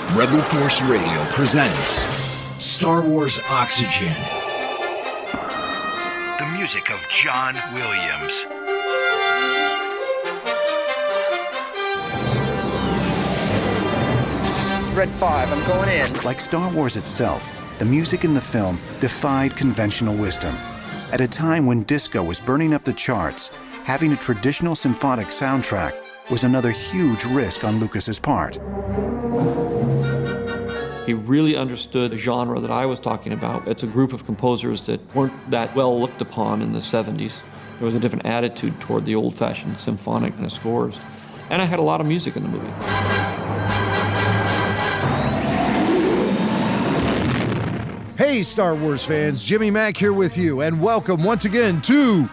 Rebel Force Radio presents Star Wars Oxygen. The music of John Williams. It's Red 5, I'm going in. Like Star Wars itself, the music in the film defied conventional wisdom. At a time when disco was burning up the charts, having a traditional symphonic soundtrack was another huge risk on Lucas's part. He really understood the genre that I was talking about. It's a group of composers that weren't that well looked upon in the 70s. There was a different attitude toward the old-fashioned symphonic scores. And I had a lot of music in the movie. Hey, Star Wars fans, Jimmy Mack here with you, and welcome once again to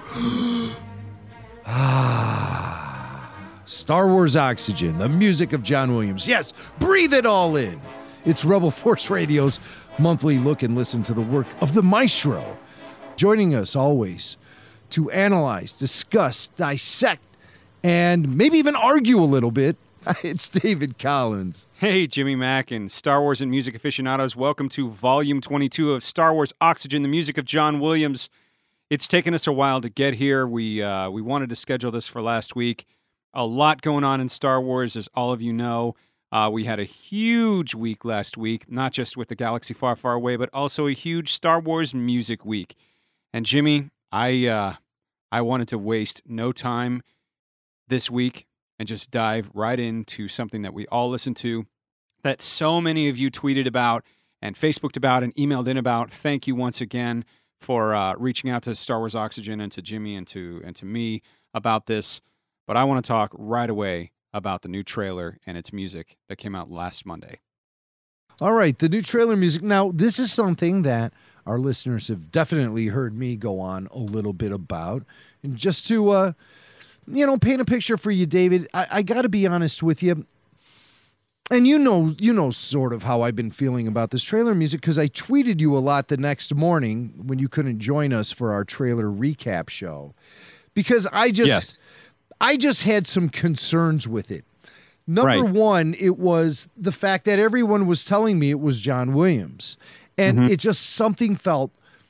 Star Wars Oxygen, the music of John Williams. Yes, breathe it all in. It's Rebel Force Radio's monthly look and listen to the work of the maestro. Joining us always to analyze, discuss, dissect, and maybe even argue a little bit, it's David Collins. Hey, Jimmy Mack and Star Wars and music aficionados. Welcome to Volume 22 of Star Wars Oxygen, the music of John Williams. It's taken us a while to get here. We wanted to schedule this for last week. A lot going on in Star Wars, as all of you know. We had a huge week last week, not just with the galaxy far, far away, but also a huge Star Wars music week. And Jimmy, I wanted to waste no time this week and just dive right into something that we all listen to, that so many of you tweeted about and Facebooked about and emailed in about. Thank you once again for reaching out to Star Wars Oxygen and to Jimmy and to me about this. But I want to talk right away about the new trailer and its music that came out last Monday. All right, the new trailer music. Now, this is something that our listeners have definitely heard me go on a little bit about. And just to, paint a picture for you, David, I got to be honest with you. And you know sort of how I've been feeling about this trailer music, because I tweeted you a lot the next morning when you couldn't join us for our trailer recap show. Because I just had some concerns with it. Number one, it was the fact that everyone was telling me it was John Williams. And it just something felt,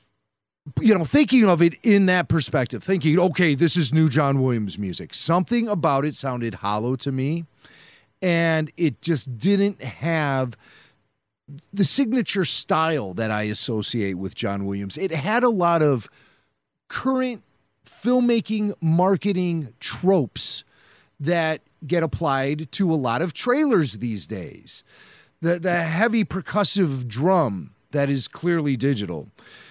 thinking of it in that perspective, thinking, okay, this is new John Williams music. Something about it sounded hollow to me. And it just didn't have the signature style that I associate with John Williams. It had a lot of current filmmaking, marketing tropes that get applied to a lot of trailers these days. The heavy percussive drum that is clearly digital.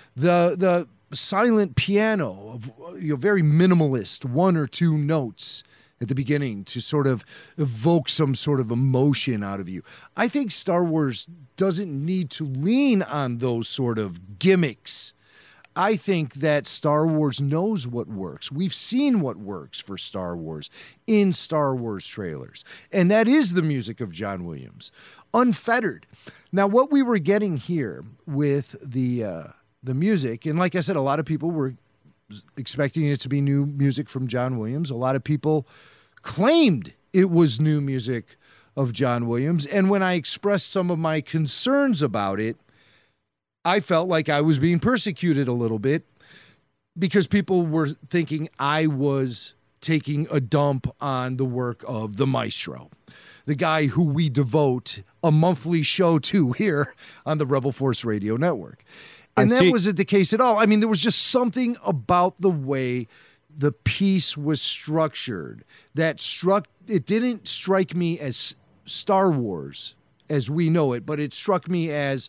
The silent piano, very minimalist, one or two notes at the beginning to sort of evoke some sort of emotion out of you. I think Star Wars doesn't need to lean on those sort of gimmicks. I think that Star Wars knows what works. We've seen what works for Star Wars in Star Wars trailers. And that is the music of John Williams. Unfettered. Now, what we were getting here with the music, and like I said, a lot of people were expecting it to be new music from John Williams. A lot of people claimed it was new music of John Williams. And when I expressed some of my concerns about it, I felt like I was being persecuted a little bit because people were thinking I was taking a dump on the work of the maestro, the guy who we devote a monthly show to here on the Rebel Force Radio Network. And that wasn't the case at all. I mean, there was just something about the way the piece was structured that it didn't strike me as Star Wars as we know it, but it struck me as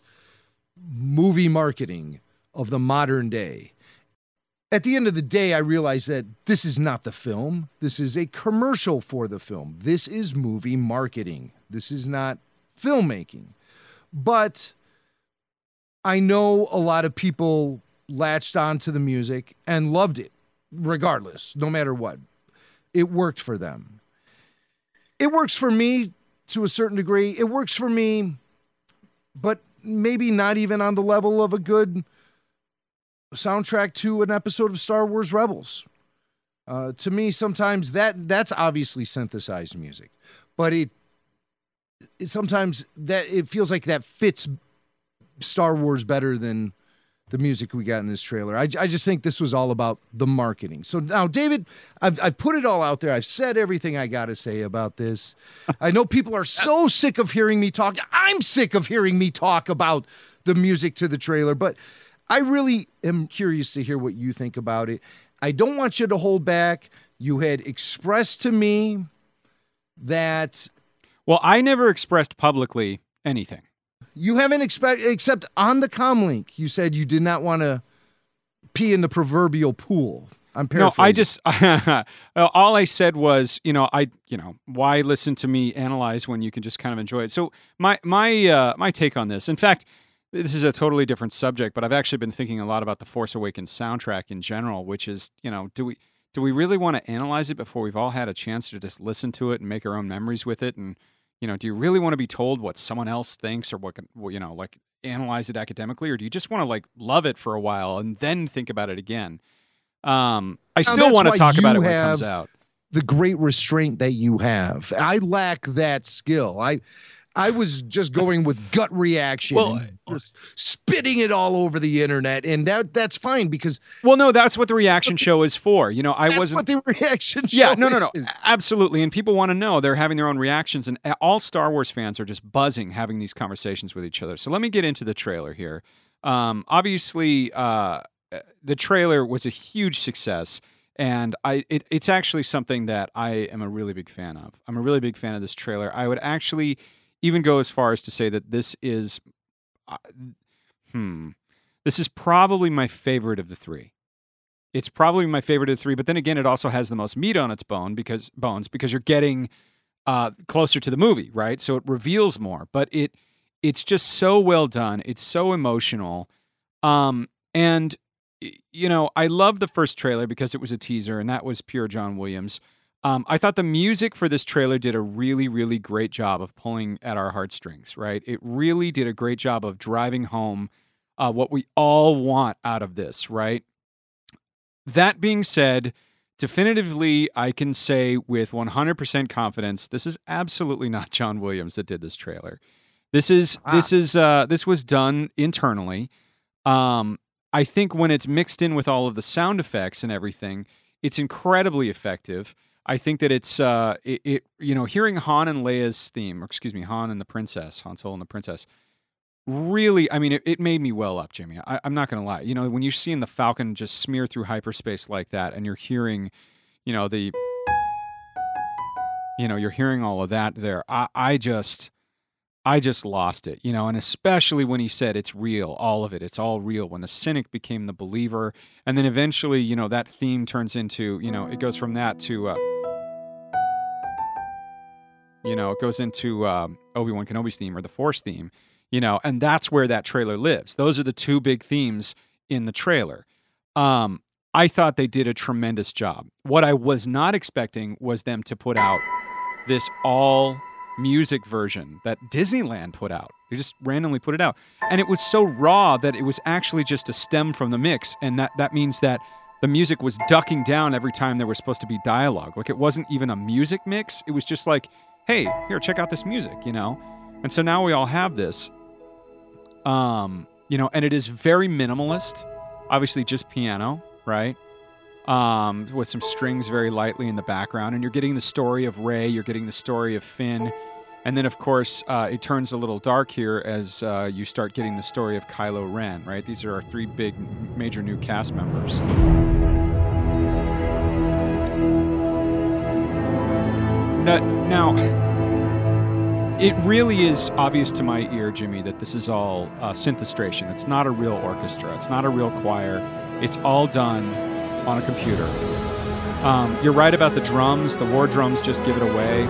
movie marketing of the modern day. At the end of the day, I realized that this is not the film. This is a commercial for the film. This is movie marketing. This is not filmmaking. But I know a lot of people latched onto the music and loved it, regardless, no matter what. It worked for them. It works for me to a certain degree. It works for me, but maybe not even on the level of a good soundtrack to an episode of Star Wars Rebels. To me, sometimes that's obviously synthesized music, but sometimes that it feels like that fits Star Wars better than the music we got in this trailer. I just think this was all about the marketing. So now, David, I've put it all out there. I've said everything I got to say about this. I know people are so sick of hearing me talk. I'm sick of hearing me talk about the music to the trailer, but I really am curious to hear what you think about it. I don't want you to hold back. You had expressed to me that... Well, I never expressed publicly anything. You haven't except on the comlink. You said you did not want to pee in the proverbial pool. I'm paraphrasing. No, I just all I said was, why listen to me analyze when you can just kind of enjoy it. So my take on this. In fact, this is a totally different subject, but I've actually been thinking a lot about the Force Awakens soundtrack in general, which is, do we really want to analyze it before we've all had a chance to just listen to it and make our own memories with it? And do you really want to be told what someone else thinks or what analyze it academically, or do you just want to love it for a while and then think about it again? I still want to talk about it when it comes out. The great restraint that you have. I lack that skill. I was just going with gut reaction, and just spitting it all over the internet, and that's fine because. Well, no, that's what the reaction show is for. That's what the reaction show. Yeah, no, absolutely, and people want to know. They're having their own reactions, and all Star Wars fans are just buzzing having these conversations with each other. So let me get into the trailer here. Obviously, the trailer was a huge success. And it's actually something that I am a really big fan of. I'm a really big fan of this trailer. I would actually even go as far as to say that this is probably my favorite of the three. It's probably my favorite of the three, but then again, it also has the most meat on its bones because you're getting closer to the movie, right? So it reveals more, but it's just so well done. It's so emotional. And I love the first trailer because it was a teaser, and that was pure John Williams. I thought the music for this trailer did a really, really great job of pulling at our heartstrings, right? It really did a great job of driving home what we all want out of this, right? That being said, definitively, I can say with 100% confidence, this is absolutely not John Williams that did this trailer. This was done internally. I think when it's mixed in with all of the sound effects and everything, it's incredibly effective. I think that it's hearing Han and Leia's theme, or excuse me, Han and the Princess, Han Solo and the Princess, really, I mean, it made me well up, Jimmy. I'm not going to lie. When you're seeing the Falcon just smear through hyperspace like that, and you're hearing, you're hearing all of that there. I just lost it, and especially when he said it's real, all of it, it's all real. When the cynic became the believer, and then eventually, that theme turns into, it goes from that to, it goes into Obi-Wan Kenobi's theme or the Force theme, and that's where that trailer lives. Those are the two big themes in the trailer. I thought they did a tremendous job. What I was not expecting was them to put out this all music version that Disneyland put out. They just randomly put it out. And it was so raw that it was actually just a stem from the mix. And that means that the music was ducking down every time there was supposed to be dialogue. Like, it wasn't even a music mix. It was just like, hey, here, check out this music, And so now we all have this, and it is very minimalist. Obviously just piano, right? With some strings very lightly in the background. And you're getting the story of Rey, you're getting the story of Finn. And then, of course, it turns a little dark here as you start getting the story of Kylo Ren, right? These are our three big, major new cast members. Now, it really is obvious to my ear, Jimmy, that this is all synthestration. It's not a real orchestra. It's not a real choir. It's all done on a computer. You're right about the drums. The war drums just give it away.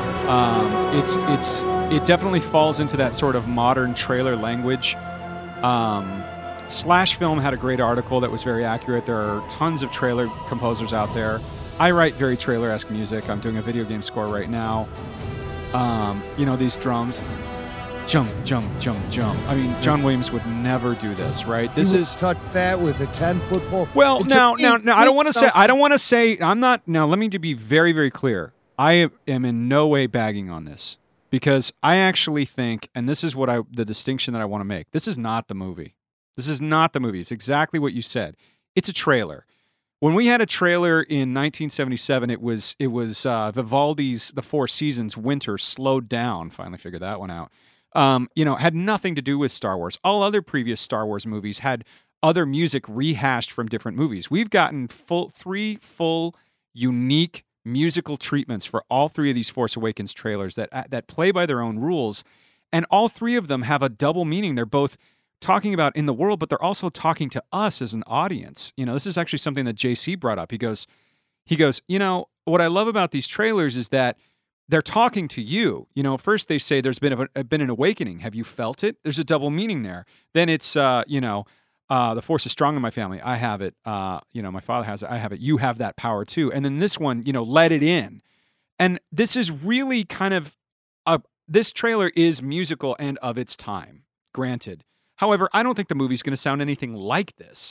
It definitely falls into that sort of modern trailer language. Slash Film had a great article that was very accurate. There are tons of trailer composers out there. I write very trailer-esque music. I'm doing a video game score right now. These drums. Jump, jump, jump, jump. I mean, John Williams would never do this, right? This is touch that with a 10-foot pole. Well, now, I don't want to say, I'm not, now let me be very, very clear. I am in no way bagging on this. because I actually think, and this is the distinction that I want to make. This is not the movie. This is not the movie. It's exactly what you said. It's a trailer. When we had a trailer in 1977, it was Vivaldi's The Four Seasons Winter slowed down. Finally figured that one out. Had nothing to do with Star Wars. All other previous Star Wars movies had other music rehashed from different movies. We've gotten three full, unique musical treatments for all three of these Force Awakens trailers that play by their own rules, and all three of them have a double meaning. They're both talking about in the world, but they're also talking to us as an audience. This is actually something that JC brought up. He goes, what I love about these trailers is that they're talking to you. First they say there's been an awakening. Have you felt it? There's a double meaning there. Then it's, the Force is strong in my family. I have it. My father has it. I have it. You have that power too. And then this one, let it in. And this is really kind of, this trailer is musical and of its time, granted. However, I don't think the movie's going to sound anything like this.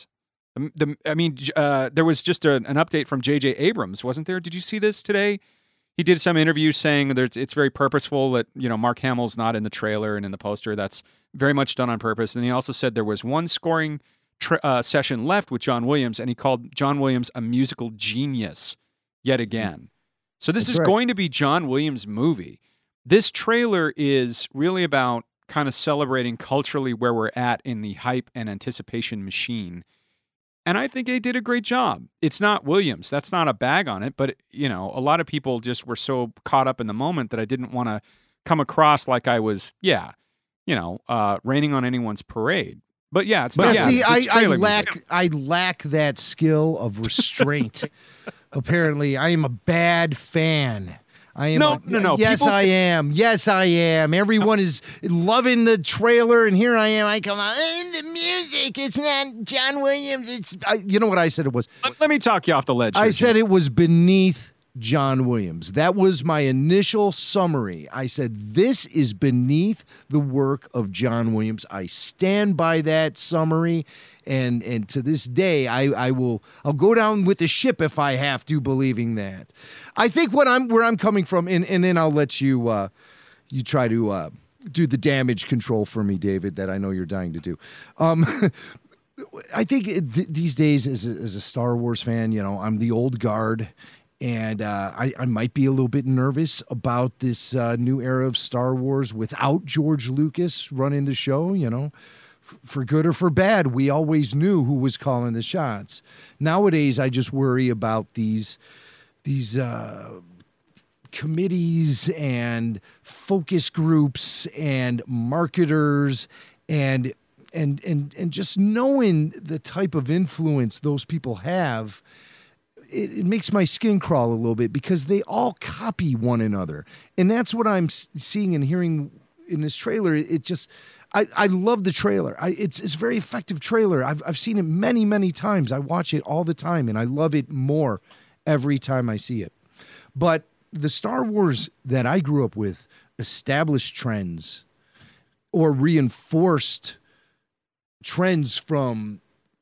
There was just an update from J.J. Abrams, wasn't there? Did you see this today? He did some interviews saying that it's very purposeful that, Mark Hamill's not in the trailer and in the poster. That's very much done on purpose. And he also said there was one scoring session left with John Williams, and he called John Williams a musical genius yet again. So this is going to be John Williams' movie. This trailer is really about kind of celebrating culturally where we're at in the hype and anticipation machine. And I think they did a great job. It's not Williams. That's not a bag on it. But, a lot of people just were so caught up in the moment that I didn't want to come across like I was, raining on anyone's parade. But yeah, it's not. See, it's I lack that skill of restraint. Apparently, I am a bad fan. I am. No. Yes, I am. Yes, I am. Everyone is loving the trailer, and here I am. I come on. The music. It's not John Williams. It's. You know what I said it was? Let me talk you off the ledge. I said it was beneath John Williams. That was my initial summary. I said this is beneath the work of John Williams. I stand by that summary, and to this day, I'll go down with the ship if I have to, believing that. I think where I'm coming from, and then I'll let you you try to do the damage control for me, David, that I know you're dying to do. I think these days, as a Star Wars fan, I'm the old guard. And I might be a little bit nervous about this new era of Star Wars without George Lucas running the show, for good or for bad. We always knew who was calling the shots. Nowadays, I just worry about these committees and focus groups and marketers and just knowing the type of influence those people have. It makes my skin crawl a little bit because they all copy one another. And that's what I'm seeing and hearing in this trailer. It just, I love the trailer. It's a very effective trailer. I've seen it many, many times. I watch it all the time, and I love it more every time I see it. But the Star Wars that I grew up with established trends or reinforced trends from,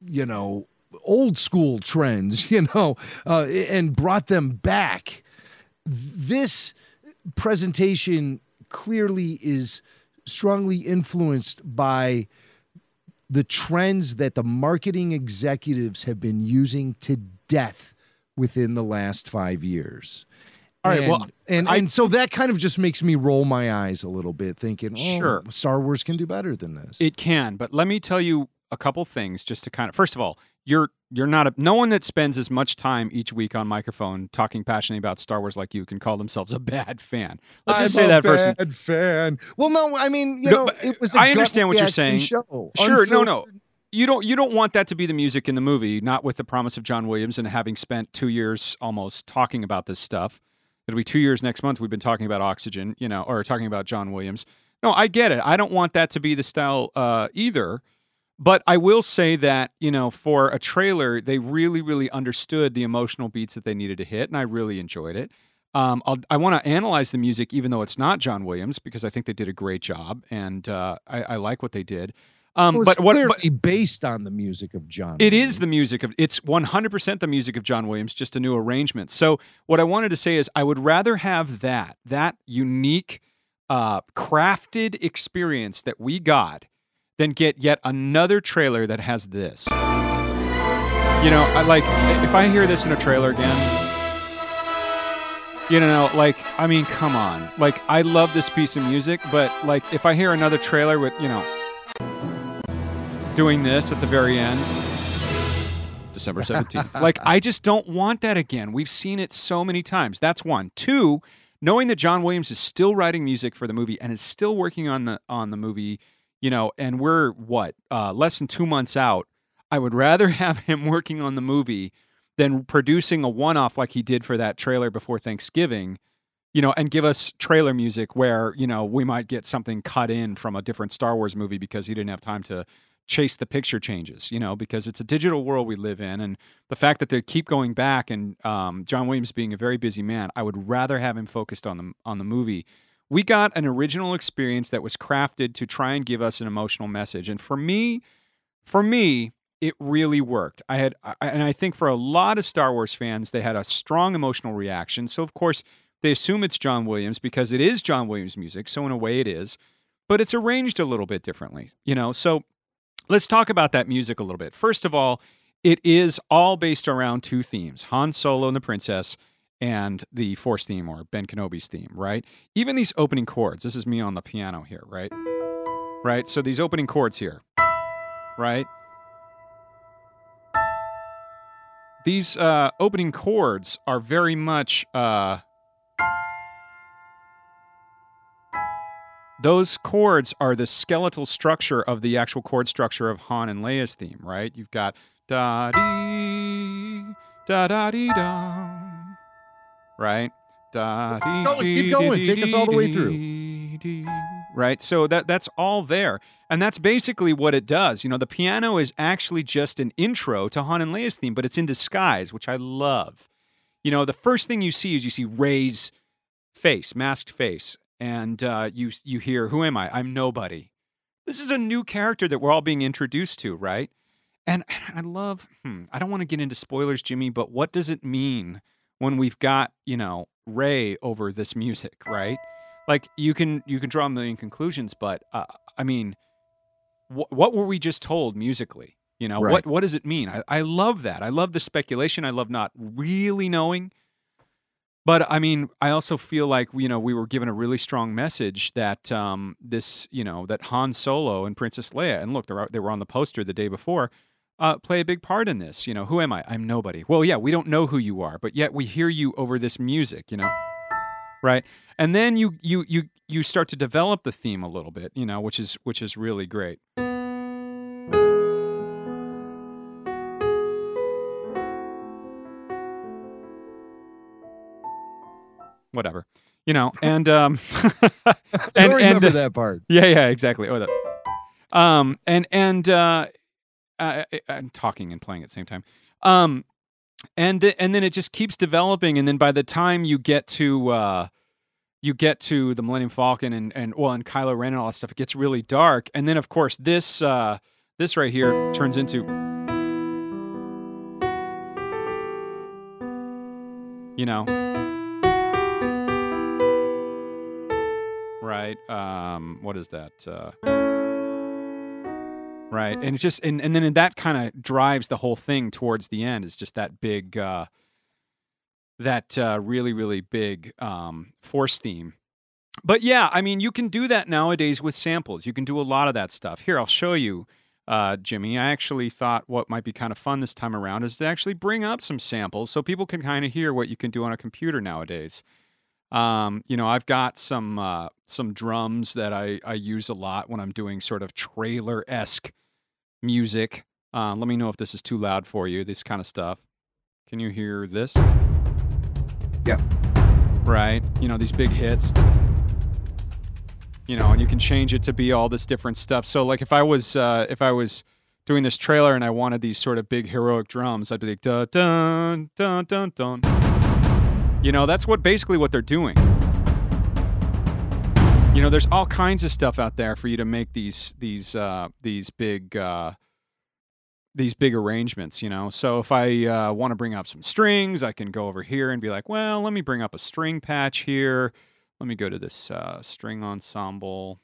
old school trends, and brought them back. This presentation clearly is strongly influenced by the trends that the marketing executives have been using to death within the last 5 years. All right, and so that kind of just makes me roll my eyes a little bit, thinking, sure, Star Wars can do better than this. It can, but let me tell you a couple things just to kind of, first of all, you're not no one that spends as much time each week on microphone talking passionately about Star Wars like you can call themselves a bad fan. Let's just say that first. I'm a bad fan. Well, no, I mean, it was. I understand what you're saying. Show. Sure, no. You don't want that to be the music in the movie. Not with the promise of John Williams and having spent 2 years almost talking about this stuff. It'll be 2 years next month. We've been talking about Oxygen, or talking about John Williams. No, I get it. I don't want that to be the style either. But I will say that, for a trailer, they really, really understood the emotional beats that they needed to hit, and I really enjoyed it. I want to analyze the music, even though it's not John Williams, because I think they did a great job, and I like what they did. It's clearly based on the music of John It Williams. is the music of, it's 100% the music of John Williams, just a new arrangement. So what I wanted to say is I would rather have that unique crafted experience that we got than get yet another trailer that has this. You know, if I hear this in a trailer again, you know, like, I mean, come on. Like, I love this piece of music, but, like, if I hear another trailer with, you know, doing this at the very end, December 17th. Like, I just don't want that again. We've seen it so many times. That's one. Two, knowing that John Williams is still writing music for the movie and is still working on the movie, you know, and we're, less than 2 months out, I would rather have him working on the movie than producing a one-off like he did for that trailer before Thanksgiving, you know, and give us trailer music where, you know, we might get something cut in from a different Star Wars movie because he didn't have time to chase the picture changes, you know, because it's a digital world we live in. And the fact that they keep going back and John Williams being a very busy man, I would rather have him focused on the movie. We got an original experience that was crafted to try and give us an emotional message. And for me, it really worked. And I think for a lot of Star Wars fans, they had a strong emotional reaction. So, of course, they assume it's John Williams because it is John Williams music. So, in a way, it is. But it's arranged a little bit differently, you know. So, let's talk about that music a little bit. First of all, it is all based around two themes, Han Solo and the Princess and the Force theme, or Ben Kenobi's theme, right? Even these opening chords. This is me on the piano here, right? Right? So, these opening chords here, right? These opening chords are very much, those chords are the skeletal structure of the actual chord structure of Han and Leia's theme, right? You've got da-dee, da-da-dee-da, right? Da-dee, keep going. Take us all the way through. Right? So that's all there. And that's basically what it does. You know, the piano is actually just an intro to Han and Leia's theme, but it's in disguise, which I love. You know, the first thing you see is Rey's face, masked face, and you hear, "Who am I? I'm nobody." This is a new character that we're all being introduced to, right? And I love, I don't want to get into spoilers, Jimmy, but what does it mean when we've got, you know, Rey over this music, right? Like, you can draw a million conclusions, but I mean, what were we just told musically? You know, Right. what does it mean? I love that. I love the speculation. I love not really knowing. But I mean, I also feel like, you know, we were given a really strong message that that Han Solo and Princess Leia, and look, they were on the poster the day before, play a big part in this. You know, who am I? I'm nobody. Well, yeah, we don't know who you are, but yet we hear you over this music. You know. Right, and then you start to develop the theme a little bit, you know, which is really great. Whatever, you know, and I don't remember that part. Yeah, exactly. Oh, that. I'm talking and playing at the same time. And then it just keeps developing, and then by the time you get to the Millennium Falcon and Kylo Ren and all that stuff, it gets really dark. And then of course this right here turns into, you know, right? What is that? Right, and it's just and then that kind of drives the whole thing towards the end. It's just that big, really, really big Force theme. But yeah, I mean, you can do that nowadays with samples. You can do a lot of that stuff. Here, I'll show you, Jimmy. I actually thought what might be kind of fun this time around is to actually bring up some samples so people can kind of hear what you can do on a computer nowadays. You know, I've got some drums that I use a lot when I'm doing sort of trailer-esque music. Let me know if this is too loud for you, this kind of stuff. Can you hear this? Yeah. Right? You know, these big hits. You know, and you can change it to be all this different stuff. So, like, if I was doing this trailer and I wanted these sort of big heroic drums, I'd be like, dun, dun, dun, dun, dun. You know, that's basically what they're doing. You know, there's all kinds of stuff out there for you to make these big arrangements, you know. So if I want to bring up some strings, I can go over here and be like, well, let me bring up a string patch here. Let me go to this string ensemble.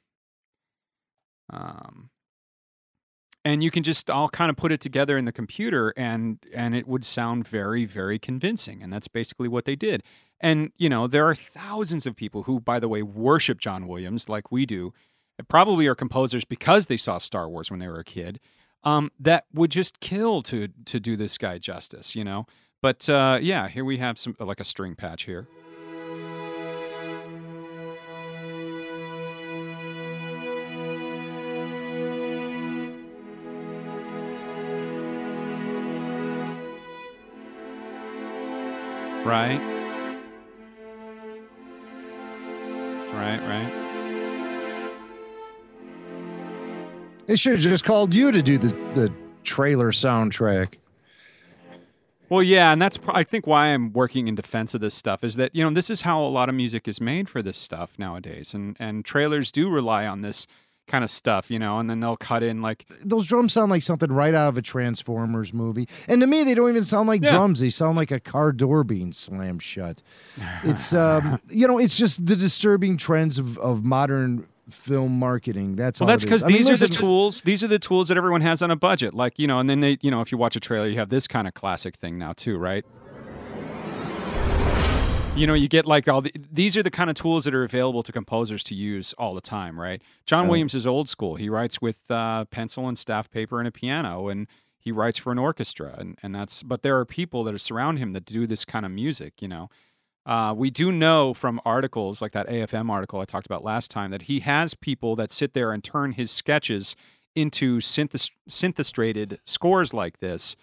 And you can just all kind of put it together in the computer, and it would sound very, very convincing. And that's basically what they did. And, there are thousands of people who, by the way, worship John Williams like we do, and probably are composers because they saw Star Wars when they were a kid, that would just kill to do this guy justice, But, here we have some like a string patch here. Right. They should have just called you to do the trailer soundtrack. Well, yeah, and that's I think why I'm working in defense of this stuff is that, this is how a lot of music is made for this stuff nowadays. And trailers do rely on this kind of stuff, and then they'll cut in like... Those drums sound like something right out of a Transformers movie. And to me, they don't even sound like drums. They sound like a car door being slammed shut. It's, it's just the disturbing trends of modern film marketing. That's because these are the tools. These are the tools that everyone has on a budget. Like, and then they, if you watch a trailer, you have this kind of classic thing now too, right? You get like these are the kind of tools that are available to composers to use all the time, right? John Williams is old school. He writes with pencil and staff paper and a piano, and he writes for an orchestra, and that's. But there are people that surround him that do this kind of music. We do know from articles like that AFM article I talked about last time that he has people that sit there and turn his sketches into synthestrated scores like this,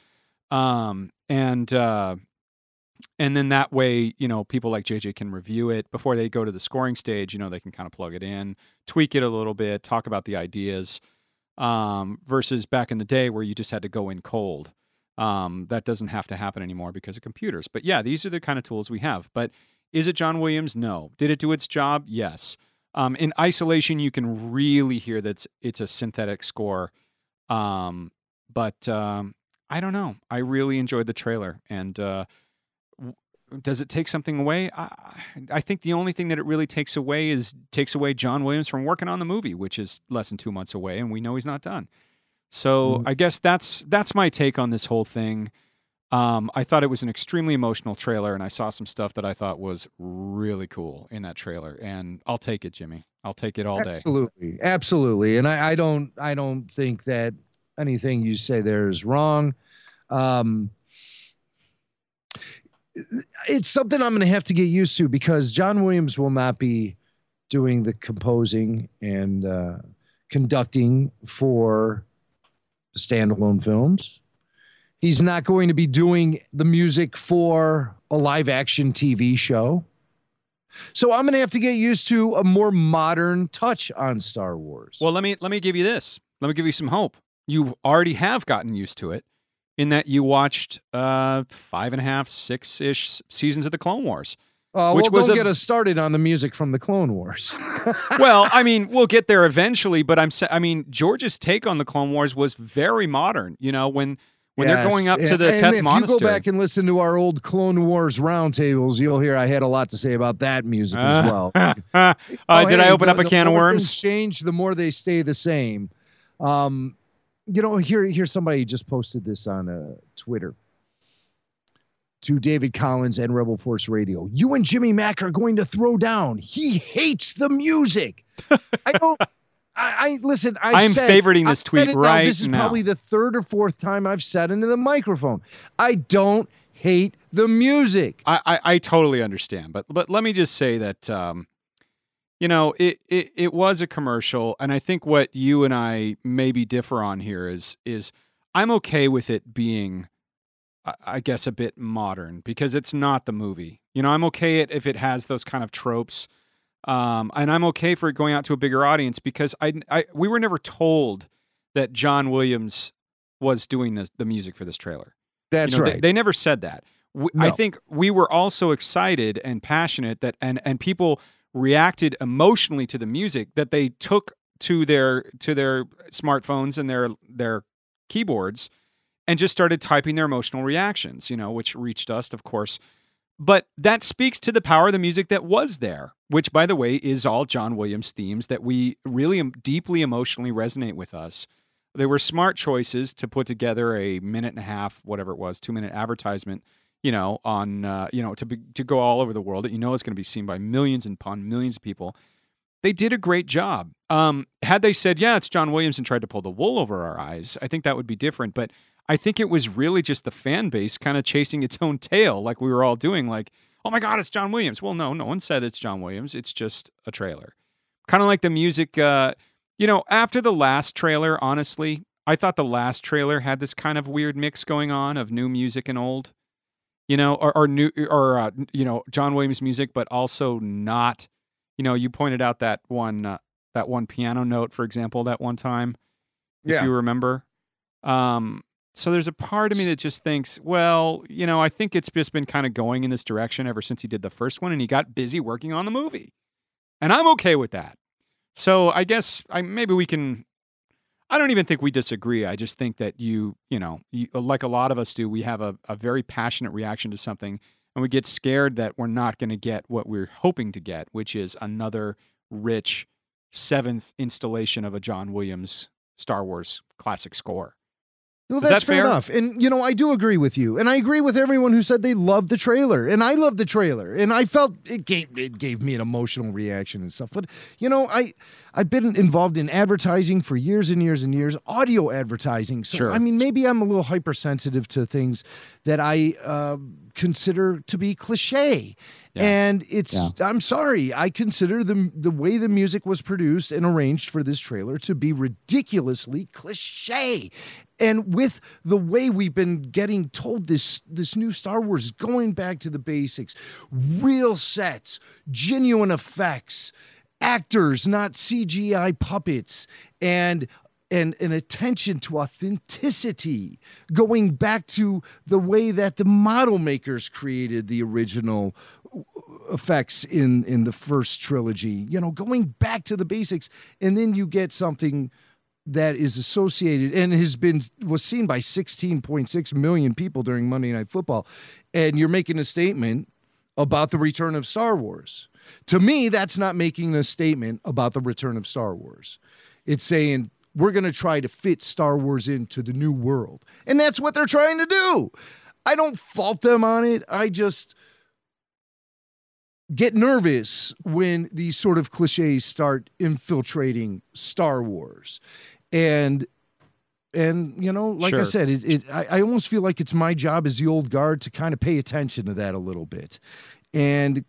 and then that way, people like JJ can review it before they go to the scoring stage. They can kind of plug it in, tweak it a little bit, talk about the ideas, versus back in the day where you just had to go in cold. That doesn't have to happen anymore because of computers. But yeah, these are the kind of tools we have. But is it John Williams? No. Did it do its job? Yes. In isolation, you can really hear that it's a synthetic score. But I don't know. I really enjoyed the trailer. And does it take something away? I think the only thing that it really takes away John Williams from working on the movie, which is less than 2 months away, and we know he's not done. So I guess that's my take on this whole thing. I thought it was an extremely emotional trailer, and I saw some stuff that I thought was really cool in that trailer. And I'll take it, Jimmy. I'll take it all day. Absolutely. And I don't think that anything you say there is wrong. It's something I'm going to have to get used to because John Williams will not be doing the composing and conducting for standalone films. He's not going to be doing the music for a live action TV show. So I'm going to have to get used to a more modern touch on Star Wars. Well, let me give you this. Let me give you some hope. You already have gotten used to it in that you watched 5.5, 6-ish seasons of the Clone Wars. Don't get us started on the music from the Clone Wars. Well, I mean, we'll get there eventually, but George's take on the Clone Wars was very modern. When they're going up to the 10th monastery. If you go back and listen to our old Clone Wars roundtables, you'll hear I had a lot to say about that music as well. Did I open up a can of worms? Things change, the more they stay the same. Here's somebody just posted this on Twitter. To David Collins and Rebel Force Radio. You and Jimmy Mack are going to throw down. He hates the music. I don't. Listen. I'm favoriting this tweet right now. This is probably the third or fourth time I've said into the microphone. I don't hate the music. I totally understand, but let me just say that it was a commercial, and I think what you and I maybe differ on here is I'm okay with it being, I guess, a bit modern because it's not the movie. I'm okay if it has those kind of tropes. And I'm okay for it going out to a bigger audience because we were never told that John Williams was doing the music for this trailer. That's right. They never said that. No. I think we were also excited and passionate that and people reacted emotionally to the music that they took to their smartphones and their keyboards and just started typing their emotional reactions, which reached us, of course, But that speaks to the power of the music that was there, which, by the way, is all John Williams themes that we really deeply emotionally resonate with us. They were smart choices to put together a minute and a half, whatever it was, 2-minute advertisement, on, to go all over the world that is going to be seen by millions and upon millions of people. They did a great job. Had they said, yeah, it's John Williams and tried to pull the wool over our eyes, I think that would be different. But I think it was really just the fan base kind of chasing its own tail, like we were all doing, like, oh my God, it's John Williams. Well, no one said it's John Williams. It's just a trailer. Kind of like the music, after the last trailer, honestly, I thought the last trailer had this kind of weird mix going on of new music and old, John Williams music, but also not, you pointed out that one piano note, for example, that one time, if you remember. So there's a part of me that just thinks, well, I think it's just been kind of going in this direction ever since he did the first one and he got busy working on the movie. And I'm okay with that. So I guess maybe we can, I don't even think we disagree. I just think that you like a lot of us do, we have a very passionate reaction to something and we get scared that we're not going to get what we're hoping to get, which is another rich 7th installation of a John Williams Star Wars classic score. Well, that's fair enough. And, I do agree with you. And I agree with everyone who said they loved the trailer. And I loved the trailer. And I felt it gave me an emotional reaction and stuff. But, I've been involved in advertising for years and years and years, audio advertising. So, sure. Maybe I'm a little hypersensitive to things that I consider to be cliche. Yeah. And I'm sorry, I consider the way the music was produced and arranged for this trailer to be ridiculously cliche. And with the way we've been getting told this new Star Wars, going back to the basics, real sets, genuine effects, actors, not CGI puppets, and an attention to authenticity, going back to the way that the model makers created the original effects in the first trilogy, going back to the basics, and then you get something that is associated and was seen by 16.6 million people during Monday Night Football, and you're making a statement about the return of Star Wars. To me, that's not making a statement about the return of Star Wars. It's saying we're going to try to fit Star Wars into the new world, and that's what they're trying to do. I don't fault them on it. I just get nervous when these sort of cliches start infiltrating Star Wars. And like sure. I said, I almost feel like it's my job as the old guard to kind of pay attention to that a little bit. And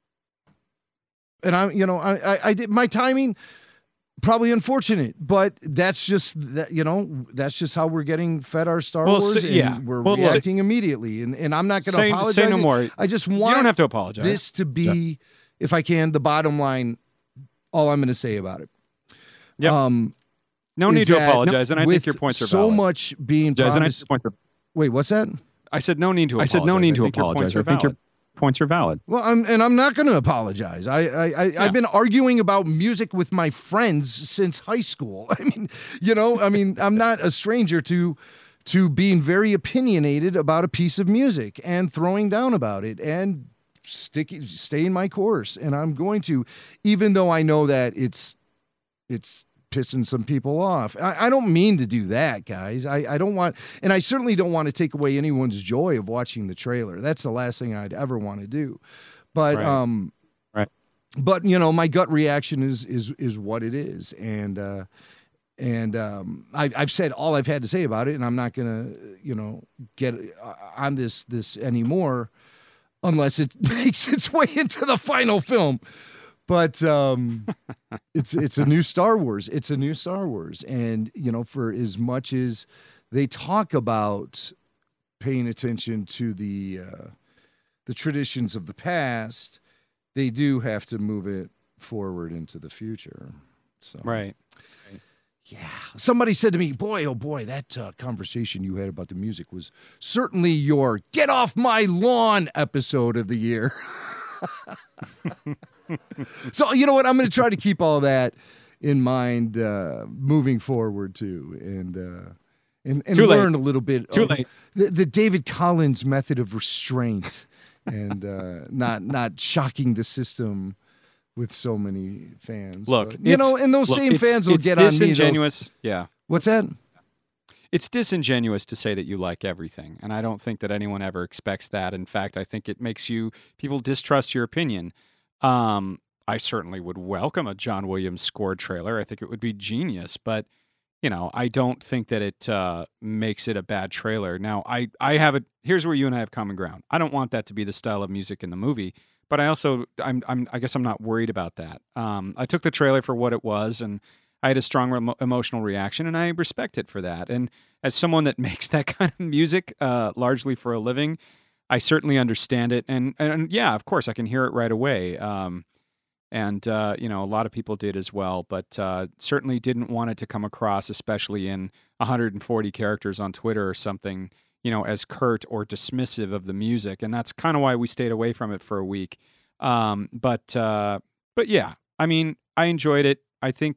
I did my timing probably unfortunate, but that's just that's just how we're getting fed our Star Wars. And we're reacting immediately. And I'm not going to apologize. Say no more. I just want you don't have to apologize. This to be, if I can, the bottom line, all I'm going to say about it. Yep. No need to apologize, and I think your points are valid. So much being promised. Wait, what's that? I said no need to apologize. I think your points are valid. Well, I'm not going to apologize. I've been arguing about music with my friends since high school. I'm not a stranger to being very opinionated about a piece of music and throwing down about it and staying my course. And I'm going to, even though I know that it's pissing some people off. I don't mean to do that, guys. I don't want, and I certainly don't want to take away anyone's joy of watching the trailer. That's the last thing I'd ever want to do. But right. But my gut reaction is what it is, and I've said all I've had to say about it, and I'm not gonna get on this anymore unless it makes its way into the final film. But it's a new Star Wars. It's a new Star Wars. And, for as much as they talk about paying attention to the traditions of the past, they do have to move it forward into the future. So, right. Yeah. Somebody said to me, boy, oh boy, that conversation you had about the music was certainly your Get Off My Lawn episode of the year. So, you know what? I'm going to try to keep all that in mind moving forward, too, and learn a little bit of late. The David Collins method of restraint and not shocking the system with so many fans. Look, but, and those same fans will get on me. Disingenuous. Yeah. What's that? It's disingenuous to say that you like everything, and I don't think that anyone ever expects that. In fact, I think it makes people distrust your opinion. I certainly would welcome a John Williams score trailer. I think it would be genius, but I don't think that it makes it a bad trailer. Now, I have it. Here's where you and I have common ground. I don't want that to be the style of music in the movie, but I guess I'm not worried about that. I took the trailer for what it was, and I had a strong emotional reaction, and I respect it for that. And as someone that makes that kind of music largely for a living, I certainly understand it. And yeah, of course, I can hear it right away. And a lot of people did as well, but certainly didn't want it to come across, especially in 140 characters on Twitter or something, as curt or dismissive of the music. And that's kind of why we stayed away from it for a week. But yeah, I mean, I enjoyed it. I think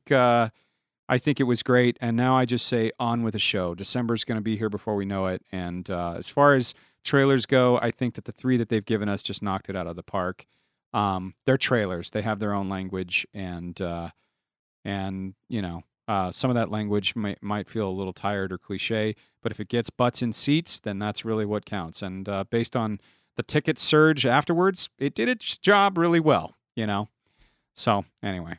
it was great, and now I just say on with the show. December's going to be here before we know it, and as far as trailers go, I think that the 3 that they've given us just knocked it out of the park. They're trailers; they have their own language, and some of that language might feel a little tired or cliche, but if it gets butts in seats, then that's really what counts. And based on the ticket surge afterwards, it did its job really well. So anyway.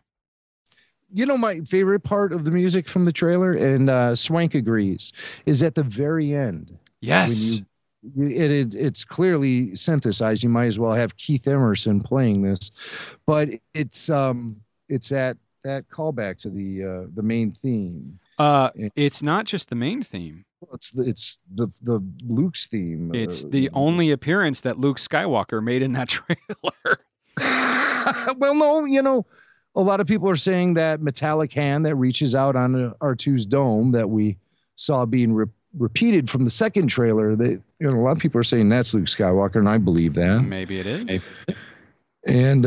My favorite part of the music from the trailer, and Swank agrees, is at the very end. Yes. It's clearly synthesized. You might as well have Keith Emerson playing this, but it's at that callback to the main theme. It's not just the main theme. It's the Luke's theme. It's the only appearance that Luke Skywalker made in that trailer. Well, no, a lot of people are saying that metallic hand that reaches out on R2's dome that we saw being repeated from the second trailer. That a lot of people are saying that's Luke Skywalker, and I believe that. Maybe it is. And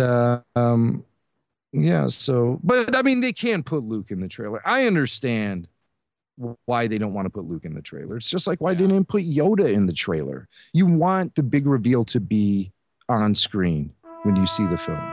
yeah. So, but I mean, they can put Luke in the trailer. I understand why they don't want to put Luke in the trailer. It's just like why they didn't put Yoda in the trailer. You want the big reveal to be on screen when you see the film.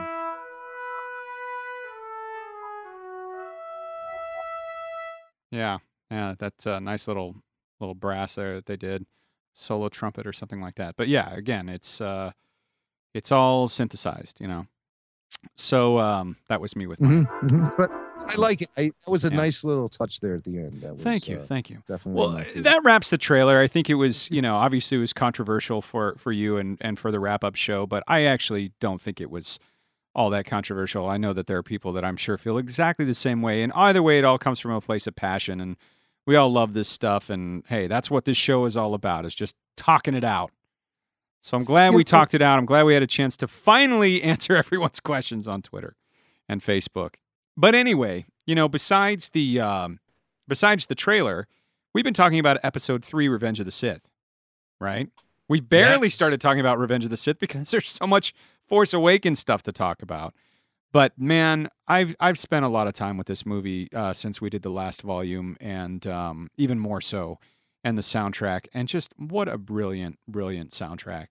Yeah, that's a nice little brass there that they did, solo trumpet or something like that. But yeah, again, it's all synthesized, So that was me with mine. But I like it. That was a nice little touch there at the end. That was, thank you. Definitely. Well, that wraps the trailer. I think it was, obviously it was controversial for you and for the wrap up show, but I actually don't think it was all that controversial. I know that there are people that I'm sure feel exactly the same way. And either way, it all comes from a place of passion. And we all love this stuff. And hey, that's what this show is all about, is just talking it out. So I'm glad we talked it out. I'm glad we had a chance to finally answer everyone's questions on Twitter and Facebook. But anyway, besides the trailer, we've been talking about Episode 3, Revenge of the Sith, right? We barely started talking about Revenge of the Sith because there's so much Force Awakens stuff to talk about. But man, I've spent a lot of time with this movie since we did the last volume, and even more so, and the soundtrack, and just what a brilliant soundtrack.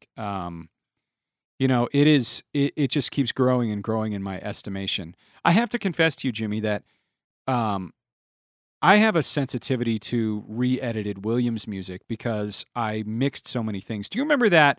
It just keeps growing and growing in my estimation. I have to confess to you, Jimmy, that I have a sensitivity to re-edited Williams music because I mixed so many things. Do you remember that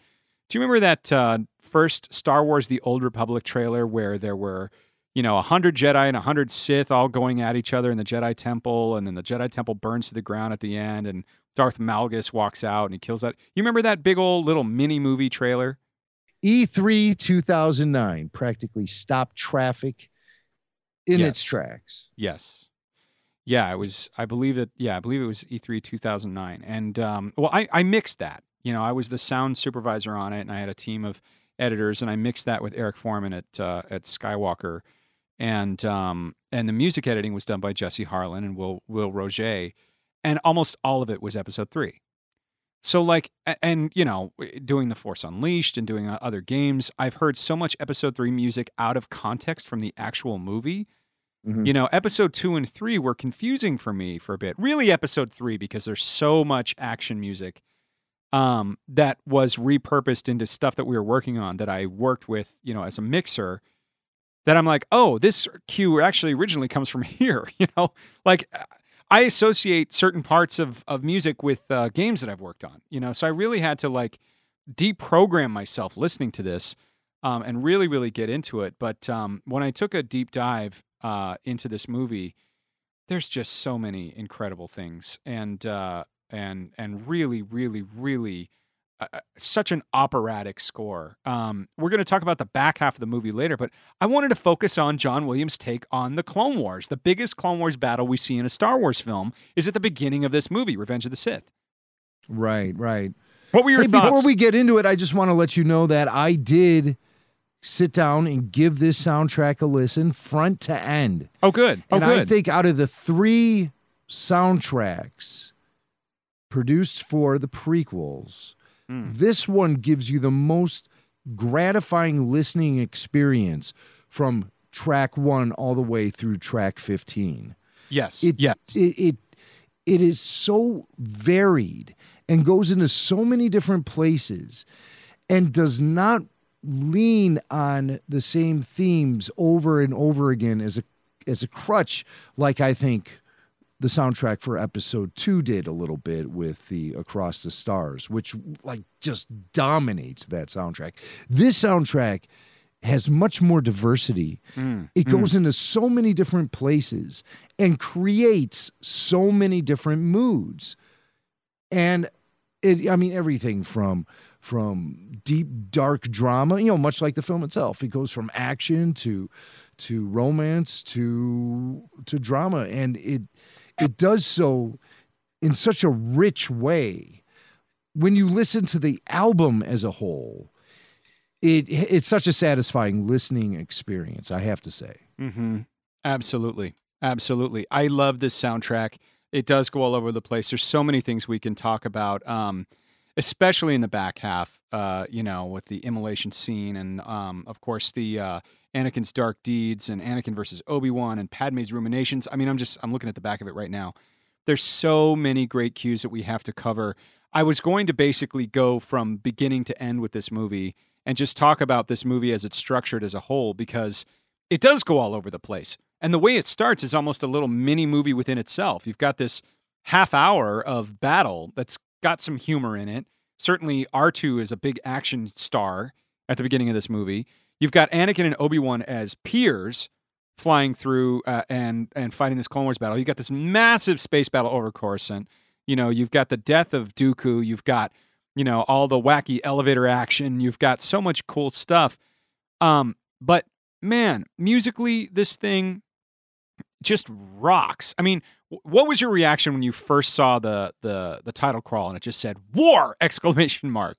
first Star Wars The Old Republic trailer where there were, 100 Jedi and 100 Sith all going at each other in the Jedi Temple, and then the Jedi Temple burns to the ground at the end, and Darth Malgus walks out and he kills that? You remember that big old little mini movie trailer? E3 2009 practically stopped traffic in its tracks. Yes. Yeah, it was, I believe it was E3 2009. And, I mixed that. I was the sound supervisor on it, and I had a team of editors, and I mixed that with Eric Foreman at Skywalker. And the music editing was done by Jesse Harlan and Will Roget. And almost all of it was Episode 3. So doing The Force Unleashed and doing other games, I've heard so much Episode 3 music out of context from the actual movie. Mm-hmm. Episode 2 and 3 were confusing for me for a bit. Really Episode 3, because there's so much action music that was repurposed into stuff that we were working on that I worked with, as a mixer, that I'm like, oh, this cue actually originally comes from here, like I associate certain parts of music with games that I've worked on, so I really had to like deprogram myself listening to this and really, really get into it. But when I took a deep dive into this movie, there's just so many incredible things, and really, really, really such an operatic score. We're going to talk about the back half of the movie later, but I wanted to focus on John Williams' take on the Clone Wars. The biggest Clone Wars battle we see in a Star Wars film is at the beginning of this movie, Revenge of the Sith. Right. What were your thoughts? Before we get into it, I just want to let you know that I did sit down and give this soundtrack a listen front to end. Oh, good. I think out of the 3 soundtracks produced for the prequels, this one gives you the most gratifying listening experience from track 1 all the way through track 15. Yes. It is so varied and goes into so many different places and does not lean on the same themes over and over again as a crutch, like I think the soundtrack for episode 2 did a little bit with the Across the Stars, which like just dominates that soundtrack. This soundtrack has much more diversity. It goes into so many different places and creates so many different moods. And everything from deep, dark drama, much like the film itself. It goes from action to romance to drama, and it does so in such a rich way. When you listen to the album as a whole, it's such a satisfying listening experience, I have to say. Mm-hmm. Absolutely. I love this soundtrack. It does go all over the place. There's so many things we can talk about, especially in the back half, with the immolation scene and, of course, the Anakin's dark deeds and Anakin versus Obi-Wan and Padme's ruminations. I'm looking at the back of it right now. There's so many great cues that we have to cover. I was going to basically go from beginning to end with this movie and just talk about this movie as it's structured as a whole, because it does go all over the place. And the way it starts is almost a little mini movie within itself. You've got this half hour of battle that's got some humor in it. Certainly R2 is a big action star at the beginning of this movie. You've got Anakin and Obi-Wan as peers flying through and fighting this Clone Wars battle. You've got this massive space battle over Coruscant. You've got the death of Dooku. You've got, all the wacky elevator action. You've got so much cool stuff. But man, musically, this thing just rocks. I mean, what was your reaction when you first saw the title crawl and it just said "War!" exclamation mark?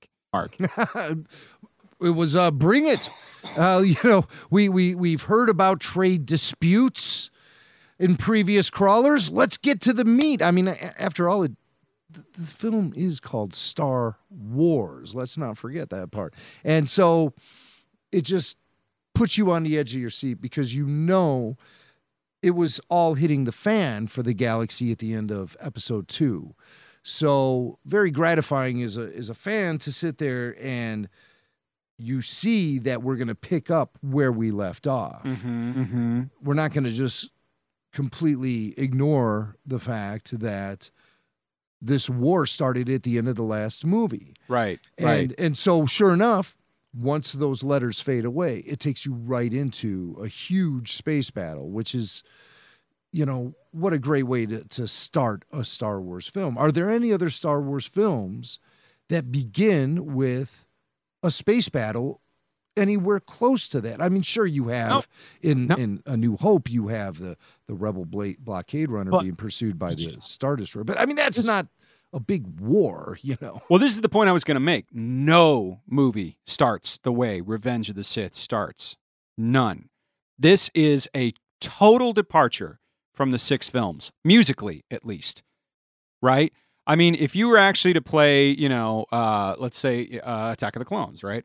It was bring it. We've heard about trade disputes in previous crawlers. Let's get to the meat. I mean, after all, the film is called Star Wars. Let's not forget that part. And so it just puts you on the edge of your seat because it was all hitting the fan for the galaxy at the end of episode 2. So very gratifying as a fan to sit there and you see that we're going to pick up where we left off. We're not going to just completely ignore the fact that this war started at the end of the last movie. Right. And so sure enough, once those letters fade away, it takes you right into a huge space battle, which is, what a great way to start a Star Wars film. Are there any other Star Wars films that begin with a space battle anywhere close to that? I mean, sure, you have in A New Hope, you have the Rebel blockade runner being pursued by the Star Destroyer. But I mean, that's not a big war, Well, this is the point I was going to make. No movie starts the way Revenge of the Sith starts. None. This is a total departure from the 6 films, musically at least, right? I mean, if you were actually to play, let's say Attack of the Clones, right?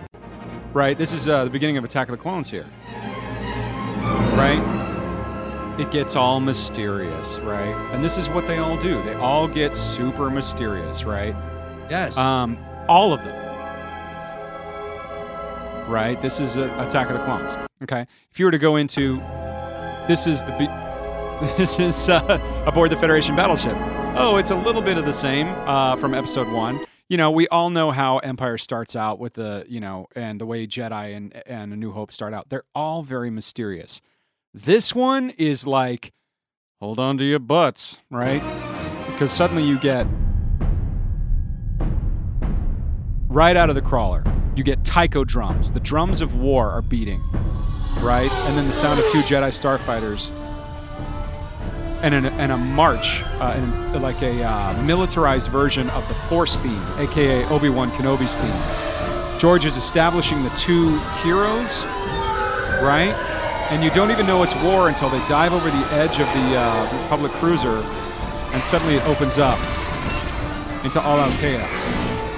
Right, this is the beginning of Attack of the Clones here, right? it gets all mysterious, right? And this is what they all do. They all get super mysterious, right? Yes. All of them. Right? This is Attack of the Clones. Okay? If you were to go into... This is aboard the Federation battleship. Oh, it's a little bit of the same from episode 1. You know, we all know how Empire starts out with the, you know, and the way Jedi and A New Hope start out. They're all very mysterious. This one is like, hold on to your butts, right? Because suddenly you get, right out of the crawler, you get taiko drums. The drums of war are beating, right? And then the sound of 2 Jedi starfighters and a march, like a militarized version of the Force theme, a.k.a. Obi-Wan Kenobi's theme. George is establishing the 2 heroes, right? And you don't even know it's war until they dive over the edge of the Republic cruiser, and suddenly it opens up into all-out chaos.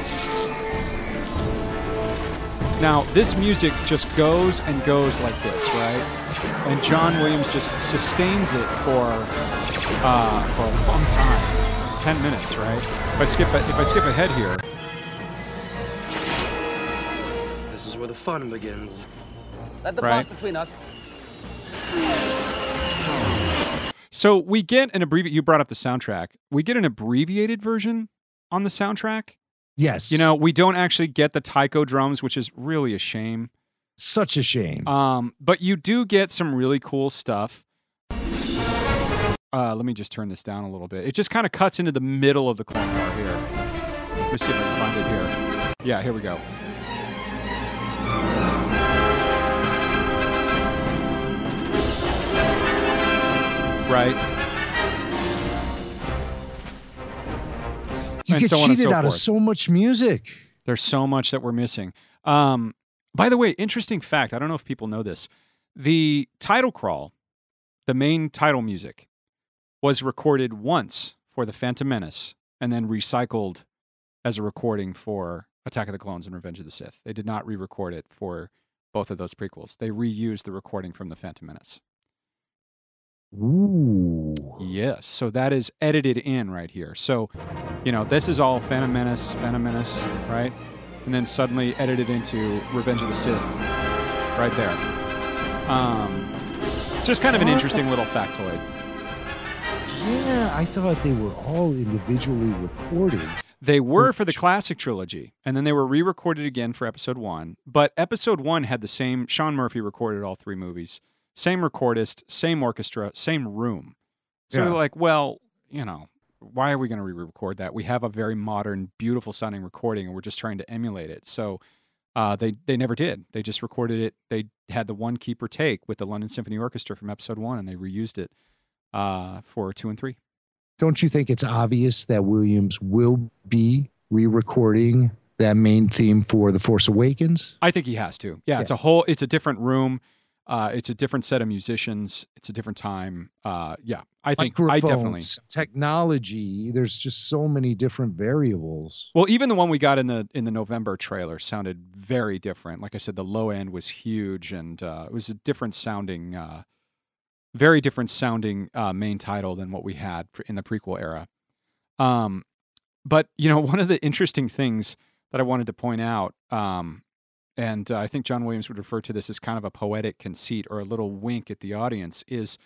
Now, this music just goes and goes like this, right? And John Williams just sustains it for a long time, 10 minutes, right? If I skip ahead here, this is where the fun begins. Let the Right. pause between us. So we get an abbreviated. You brought up the soundtrack. We get an abbreviated version on the soundtrack. Yes. You know, we don't actually get the taiko drums, which is really a shame. Such a shame. But you do get some really cool stuff. Let me just turn this down a little bit. It just kind of cuts into the middle of the Clone War here. Let me see if I can find it here. Yeah, here we go. Right. You and get so on and cheated so out of forth. so much music. There's so much that we're missing. By the way, interesting fact. I don't know if people know this. The title crawl, the main title music, was recorded once for The Phantom Menace and then recycled as a recording for Attack of the Clones and Revenge of the Sith. They did not re-record it for both of those prequels. They reused the recording from The Phantom Menace. Ooh. Yes, so that is edited in right here. So, you know, this is all Phantom Menace, right? And then suddenly edited into Revenge of the Sith right there. Just kind of an interesting little factoid. Yeah, I thought they were all individually recorded. They were for the classic trilogy, and then they were re-recorded again for Episode 1. But Episode 1 had the same... Sean Murphy recorded all 3 movies. Same recordist, same orchestra, same room. So they're like, well, you know, why are we going to re-record that? We have a very modern, beautiful sounding recording, and we're just trying to emulate it. So they never did. They just recorded it. They had the one keeper take with the London Symphony Orchestra from Episode 1, and they reused it for 2 and 3. Don't you think it's obvious that Williams will be re-recording that main theme for The Force Awakens? I think he has to. Yeah. It's a different room. It's a different set of musicians. It's a different time. Yeah, I definitely. Technology. There's just so many different variables. Well, even the one we got in the November trailer sounded very different. Like I said, the low end was huge, and it was a different sounding, very different sounding main title than what we had in the prequel era. But you know, one of the interesting things that I wanted to point out. And I think John Williams would refer to this as kind of a poetic conceit or a little wink at the audience, is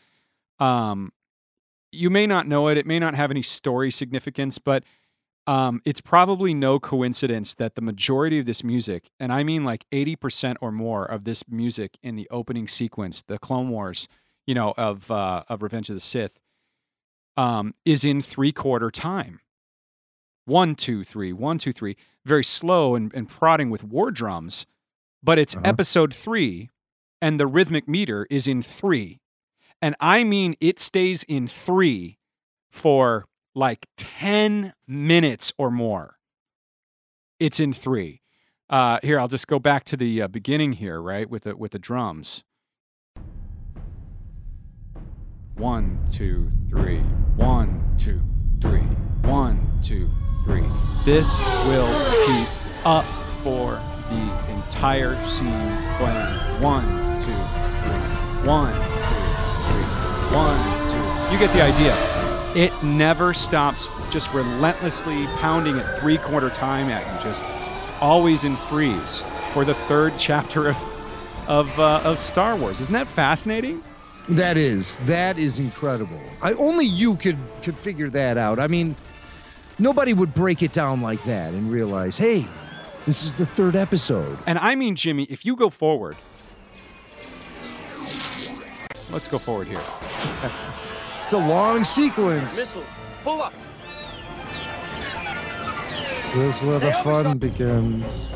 you may not know it. It may not have any story significance, but it's probably no coincidence that the majority of this music, and I mean like 80% or more of this music in the opening sequence, the Clone Wars, you know, of Revenge of the Sith, is in 3/4 time. 1, 2, 3, 1, 2, 3, very slow and prodding with war drums. But it's Episode 3, and the rhythmic meter is in 3. And I mean, it stays in 3 for like 10 minutes or more. It's in 3. Here, I'll just go back to the beginning here, right, with the drums. 1, 2, 3. 1, 2, 3. 1, 2, 3. This will keep up for the entire scene playing. 1, 2, 3. 1, 2, 3. 1, You get the idea. It never stops, just relentlessly pounding at 3/4 time at you, just always in threes for the third chapter of Star Wars. Isn't that fascinating? That is incredible. Only you could figure that out. I mean, nobody would break it down like that and realize, hey, this is the third episode. And I mean, Jimmy, if you go forward, let's go forward here. It's a long sequence. Missiles, pull up. This is where the fun begins.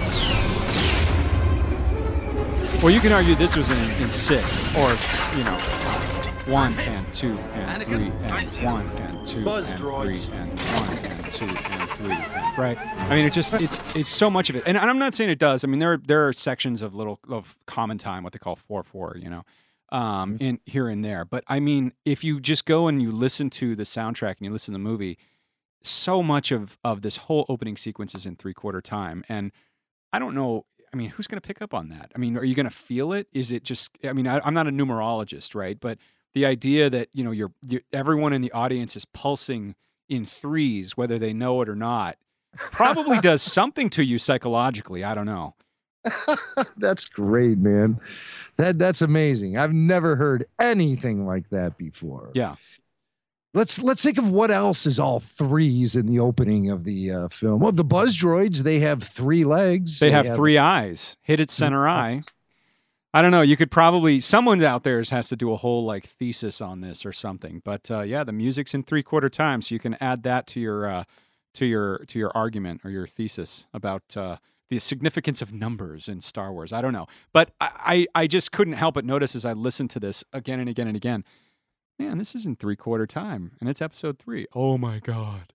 Well, you can argue this was in 6, or, 1 and 2 and 3 and 1 and 2 Buzz and droids. 3 and 1 and 2 and 3, right? I mean, it's so much of it, and I'm not saying it does. I mean, there are sections of common time, what they call 4/4, in here and there. But I mean, if you just go and you listen to the soundtrack and you listen to the movie, so much of this whole opening sequence is in 3/4 time, and I don't know. I mean, who's going to pick up on that? I mean, are you going to feel it? Is it just? I mean, I'm not a numerologist, right? But the idea that you're everyone in the audience is pulsing in threes, whether they know it or not, probably does something to you psychologically. I don't know. That's great, man. That's amazing. I've never heard anything like that before. Yeah. Let's think of what else is all threes in the opening of the film. Well, the Buzz droids, they have 3 legs. They have 3 eyes. Hit its center eye. I don't know. You could probably, someone out there has to do a whole thesis on this or something. But yeah, the music's in 3/4 time, so you can add that to your argument or your thesis about the significance of numbers in Star Wars. I don't know, but I just couldn't help but notice as I listened to this again and again and again. Man, this is in 3/4 time, and it's episode 3. Oh my God.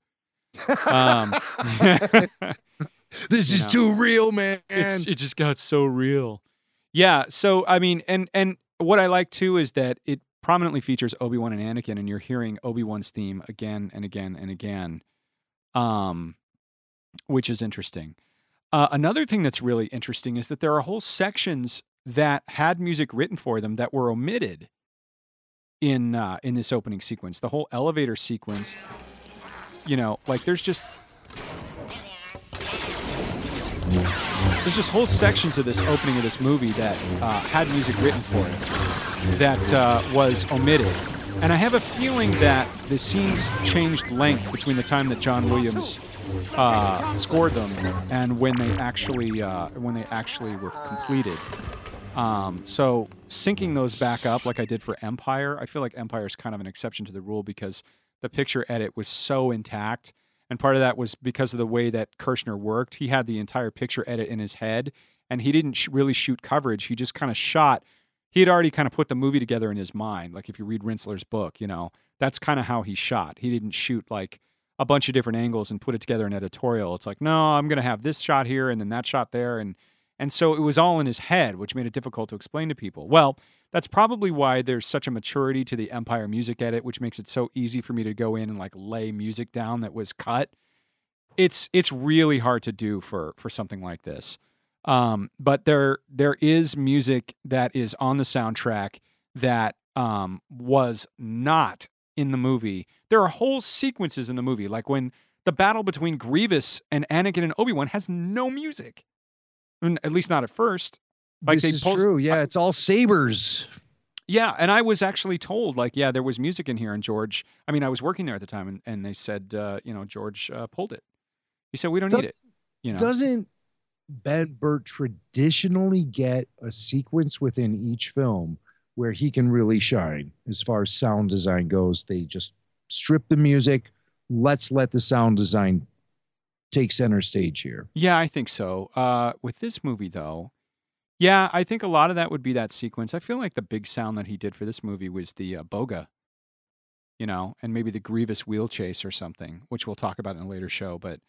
This is too real, man. It just got so real. Yeah. So, I mean, and what I like too is that it prominently features Obi-Wan and Anakin, and you're hearing Obi-Wan's theme again and again and again, which is interesting. Another thing that's really interesting is that there are whole sections that had music written for them that were omitted in this opening sequence. The whole elevator sequence, there's just whole sections of this opening of this movie that had music written for it that was omitted. And I have a feeling that the scenes changed length between the time that John Williams scored them and when they actually were completed. So syncing those back up like I did for Empire, I feel like Empire is kind of an exception to the rule because the picture edit was so intact. And part of that was because of the way that Kirshner worked. He had the entire picture edit in his head, and he didn't really shoot coverage. He just kind of shot. He had already kind of put the movie together in his mind. Like if you read Rinsler's book, that's kind of how he shot. He didn't shoot like a bunch of different angles and put it together in editorial. It's like, no, I'm going to have this shot here and then that shot there. And so it was all in his head, which made it difficult to explain to people. Well, that's probably why there's such a maturity to the Empire music edit, which makes it so easy for me to go in and lay music down that was cut. It's really hard to do for something like this. But there is music that is on the soundtrack that was not in the movie. There are whole sequences in the movie, like when the battle between Grievous and Anakin and Obi-Wan has no music. I mean, at least not at first. This is true. Yeah, it's all sabers. Yeah, and I was actually told, there was music in here, and George, I was working there at the time, and they said, George pulled it. He said, we don't need it. Doesn't Ben Burtt traditionally get a sequence within each film where he can really shine as far as sound design goes? They just strip the music. Let's let the sound design take center stage here. Yeah, I think so. With this movie, though, yeah, I think a lot of that would be that sequence. I feel like the big sound that he did for this movie was the Boga, and maybe the Grievous wheel chase or something, which we'll talk about in a later show. But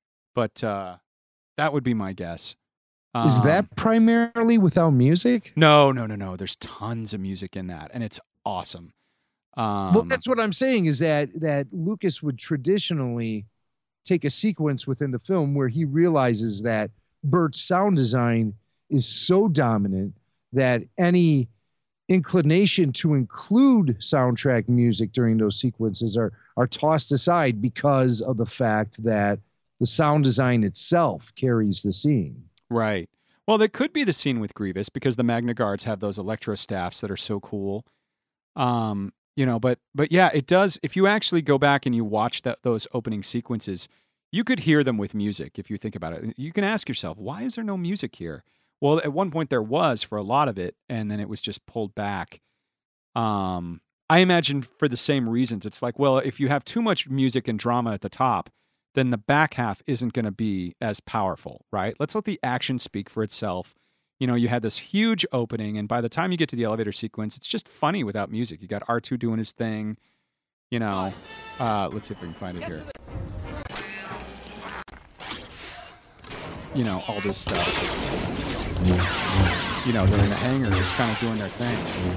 that would be my guess. Is that primarily without music? No. There's tons of music in that, and it's awesome. Well, that's what I'm saying is that Lucas would traditionally take a sequence within the film where he realizes that Burt's sound design is so dominant that any inclination to include soundtrack music during those sequences are tossed aside because of the fact that the sound design itself carries the scene. Right. Well, that could be the scene with Grievous because the Magna Guards have those electro staffs that are so cool. But yeah, it does. If you actually go back and you watch those opening sequences, you could hear them with music if you think about it. You can ask yourself, why is there no music here? Well, at one point there was for a lot of it, and then it was just pulled back. I imagine for the same reasons. It's like, well, if you have too much music and drama at the top, then the back half isn't going to be as powerful, right? Let's let the action speak for itself. You had this huge opening, and by the time you get to the elevator sequence, it's just funny without music. You got R2 doing his thing, let's see if we can find it here. All this stuff. They're in the hangar just kind of doing their thing.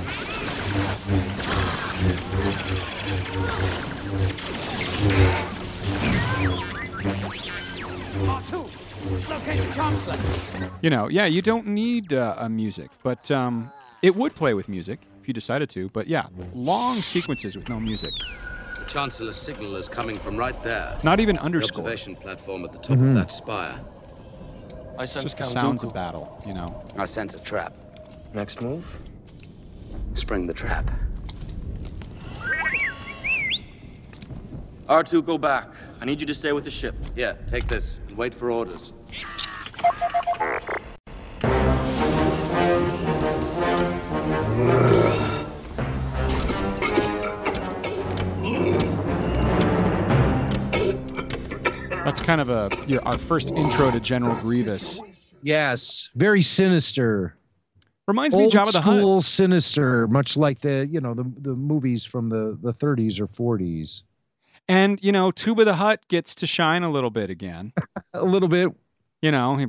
R2, locate the Chancellor. You don't need music, but it would play with music if you decided to. But yeah, long sequences with no music. The Chancellor's signal is coming from right there. Not even The underscore. observation platform at the top of that spire. I sense Just the Count sounds Dooku. of battle, I sense a trap. Next move? Spring the trap. R2, go back. I need you to stay with the ship. Yeah, take this and wait for orders. That's kind of our first intro to General Grievous. Yes, very sinister. Reminds me of Old Jabba the Hutt. school sinister, much like the movies from the 30s or 40s. And, Tuba the Hutt gets to shine a little bit again. A little bit. He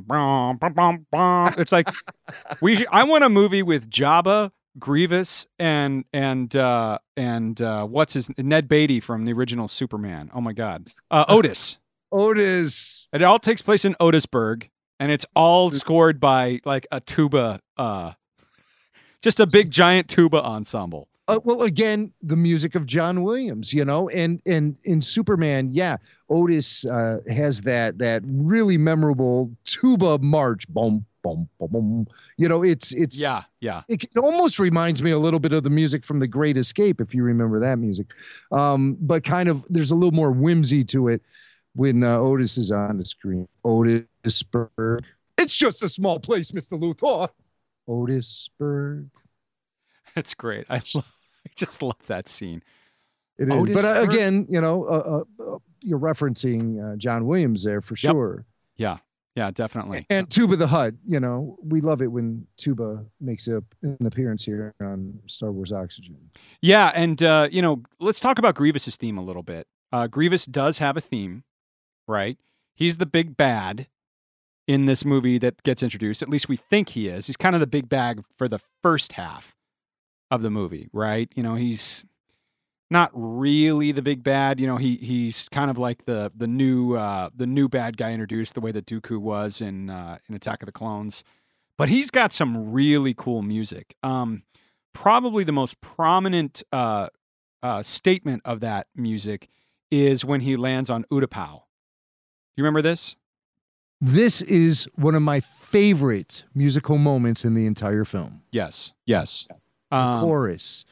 it's like I want a movie with Jabba, Grievous, and what's his Ned Beatty from the original Superman. Oh my God. Otis. Otis. It all takes place in Otisburg, and it's all scored by like a tuba, just a big giant tuba ensemble. Well, again, the music of John Williams, and in Superman, yeah, Otis has that really memorable tuba march, boom, boom, boom, boom. It's yeah. It almost reminds me a little bit of the music from The Great Escape, if you remember that music, but kind of there's a little more whimsy to it when Otis is on the screen. Otisburg. It's just a small place, Mr. Luthor. Otisburg. It's great. I just love that scene. It is. But again, you're referencing John Williams there for sure. Yeah, definitely. And Tuba the Hutt, we love it when Tuba makes an appearance here on Star Wars Oxygen. Yeah, and, let's talk about Grievous's theme a little bit. Grievous does have a theme, right? He's the big bad in this movie that gets introduced. At least we think he is. He's kind of the big bad for the first half of the movie, right? He's not really the big bad. He's kind of like the new bad guy introduced, the way that Dooku was in Attack of the Clones. But he's got some really cool music. Probably the most prominent statement of that music is when he lands on Utapau. You remember this? This is one of my favorite musical moments in the entire film. Yes. The chorus,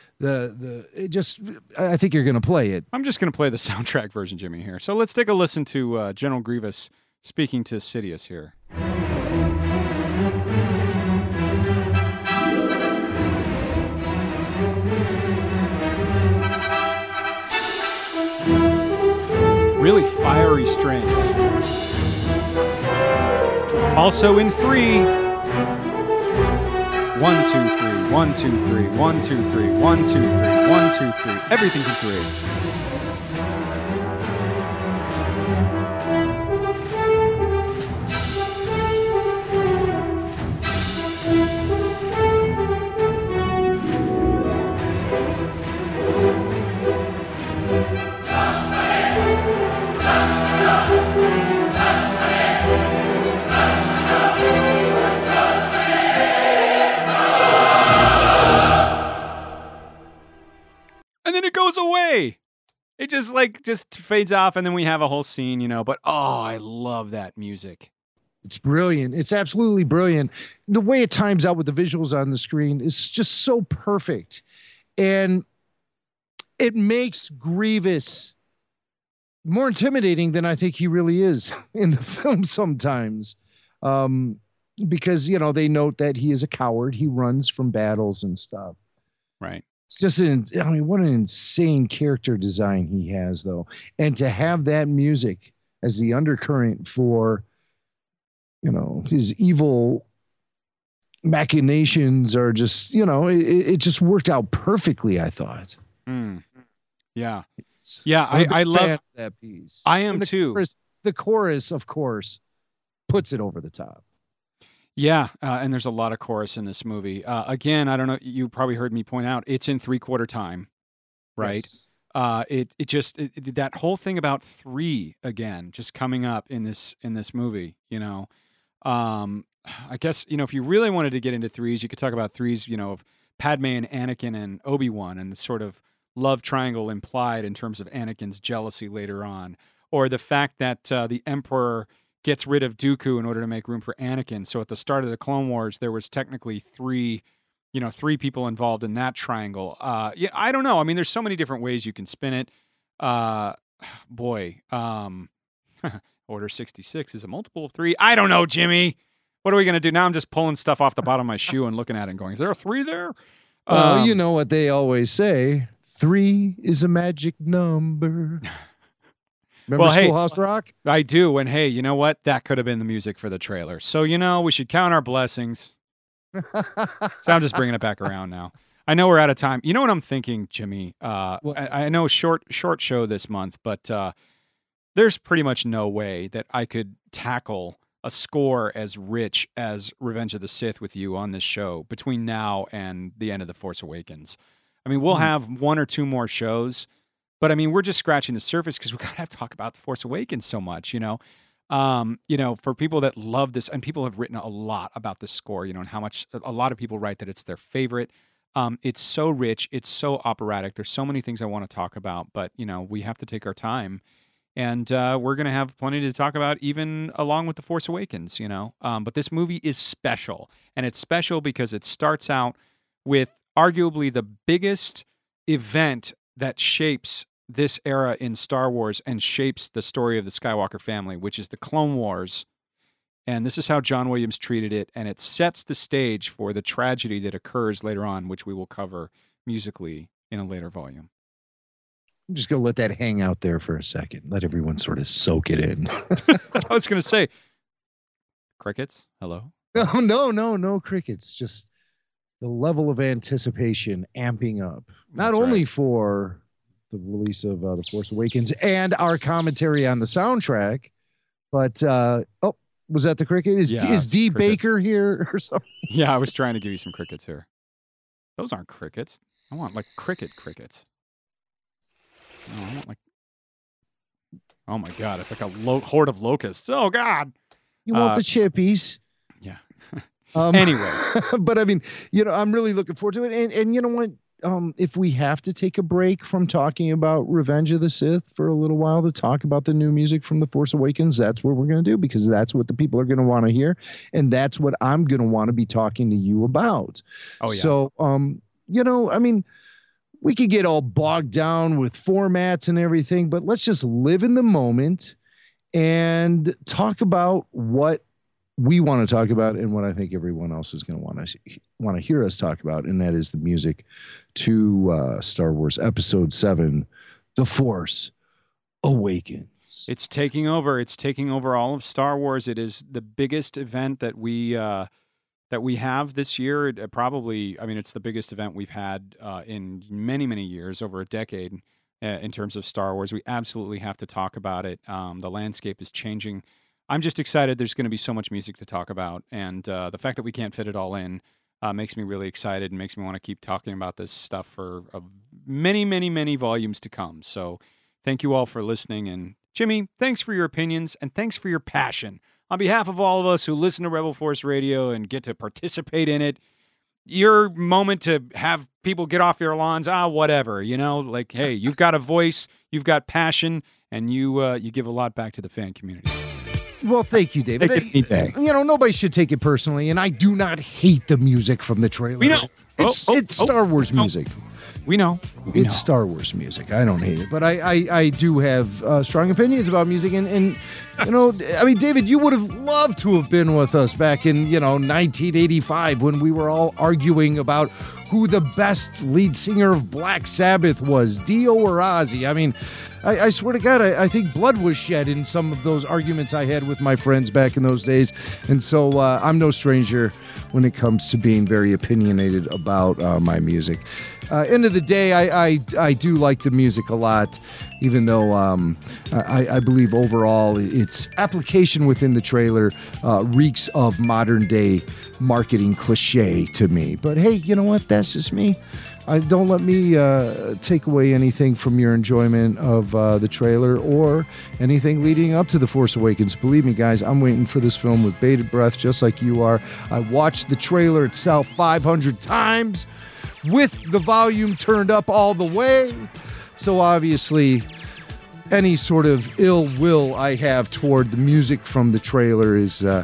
I think you're going to play it. I'm just going to play the soundtrack version, Jimmy, here. So let's take a listen to General Grievous speaking to Sidious here. Really fiery strings. Also in 3. 1, 2, 3. 1, 2, 3. 1, 2, 3. 1, 2, 3. 1, 2, 3. Everything's in 3. then it goes away. It just fades off, and then we have a whole scene, you know. But I love that music. It's brilliant. It's absolutely brilliant. The way it times out with the visuals on the screen is just so perfect. And it makes Grievous more intimidating than I think he really is in the film sometimes. Because, you know, they note that he is a coward. He runs from battles and stuff. Right. It's just, what an insane character design he has, though. And to have that music as the undercurrent for, you know, his evil machinations are just, you know, it just worked out perfectly, I thought. Yeah. I love that piece. I am too. The chorus, of course, puts it over the top. Yeah, and there's a lot of chorus in this movie. Again, I don't know, you probably heard me point out, it's in 3/4 time, right? Yes. It just that whole thing about 3 again, just coming up in this movie, you know. I guess, you know, if you really wanted to get into 3s, you could talk about 3s, you know, of Padme and Anakin and Obi-Wan and the sort of love triangle implied in terms of Anakin's jealousy later on, or the fact that the Emperor gets rid of Dooku in order to make room for Anakin. So at the start of the Clone Wars, there was technically 3 people involved in that triangle. Yeah, I don't know. I mean, there's so many different ways you can spin it. Order 66 is a multiple of 3. I don't know, Jimmy. What are we going to do? Now I'm just pulling stuff off the bottom of my shoe and looking at it and going, is there a 3 there? You know what they always say. 3 is a magic number. Remember Schoolhouse Rock? I do. And hey, you know what? That could have been the music for the trailer. So, you know, we should count our blessings. So I'm just bringing it back around now. I know we're out of time. You know what I'm thinking, Jimmy? I know short show this month, but there's pretty much no way that I could tackle a score as rich as Revenge of the Sith with you on this show between now and the end of The Force Awakens. I mean, we'll have 1 or 2 more shows, but I mean, we're just scratching the surface because we got to have to talk about The Force Awakens so much, you know. You know, for people that love this, and people have written a lot about this score, you know, and how much a lot of people write that it's their favorite. It's so rich, it's so operatic. There's so many things I want to talk about, but you know, we have to take our time. And we're going to have plenty to talk about even along with The Force Awakens, you know. But this movie is special. And it's special because it starts out with arguably the biggest event that shapes this era in Star Wars and shapes the story of the Skywalker family, which is the Clone Wars. And this is how John Williams treated it. And it sets the stage for the tragedy that occurs later on, which we will cover musically in a later volume. I'm just going to let that hang out there for a second. Let everyone sort of soak it in. I was going to say, crickets, hello? No crickets. Just the level of anticipation amping up. Not only for the release of The Force Awakens and our commentary on the soundtrack, but, was that the cricket? Is D. Crickets. Baker here or something? Yeah, I was trying to give you some crickets here. Those aren't crickets. I want like crickets. No, I want like. Oh my God! It's like a horde of locusts. Oh God! You want the chippies? Yeah. Anyway, but I mean, you know, I'm really looking forward to it. And you know what? If we have to take a break from talking about Revenge of the Sith for a little while to talk about the new music from The Force Awakens, that's what we're going to do, because that's what the people are going to want to hear, and that's what I'm going to want to be talking to you about. Oh yeah. So, you know, I mean, we could get all bogged down with formats and everything, but let's just live in the moment and talk about what we want to talk about and what I think everyone else is going to want to hear us talk about, and that is the music to Star Wars Episode 7, The Force Awakens. It's taking over. It's taking over all of Star Wars. It is the biggest event that we have this year. Probably, I mean, it's the biggest event we've had in many, many years, over a decade, in terms of Star Wars. We absolutely have to talk about it. The landscape is changing. I'm just excited. There's going to be so much music to talk about, and the fact that we can't fit it all in makes me really excited and makes me want to keep talking about this stuff for many, many, many volumes to come. So thank you all for listening, and Jimmy, thanks for your opinions, and thanks for your passion. On behalf of all of us who listen to Rebel Force Radio and get to participate in it, your moment to have people get off your lawns. Whatever, like, hey, you've got a voice, you've got passion, and you give a lot back to the fan community. Well, thank you, David. Nobody should take it personally, and I do not hate the music from the trailer. We know. It's Star Wars music. We know. It's Star Wars music. I don't hate it, but I do have strong opinions about music, and David, you would have loved to have been with us back in 1985 when we were all arguing about who the best lead singer of Black Sabbath was, Dio or Ozzy. I mean, I swear to God, I think blood was shed in some of those arguments I had with my friends back in those days. And so I'm no stranger when it comes to being very opinionated about my music. End of the day, I do like the music a lot, even though I believe overall its application within the trailer reeks of modern day marketing cliche to me. But hey, you know what? That's just me. Don't let me take away anything from your enjoyment of the trailer or anything leading up to The Force Awakens. Believe me, guys, I'm waiting for this film with bated breath, just like you are. I watched the trailer itself 500 times with the volume turned up all the way. So obviously, any sort of ill will I have toward the music from the trailer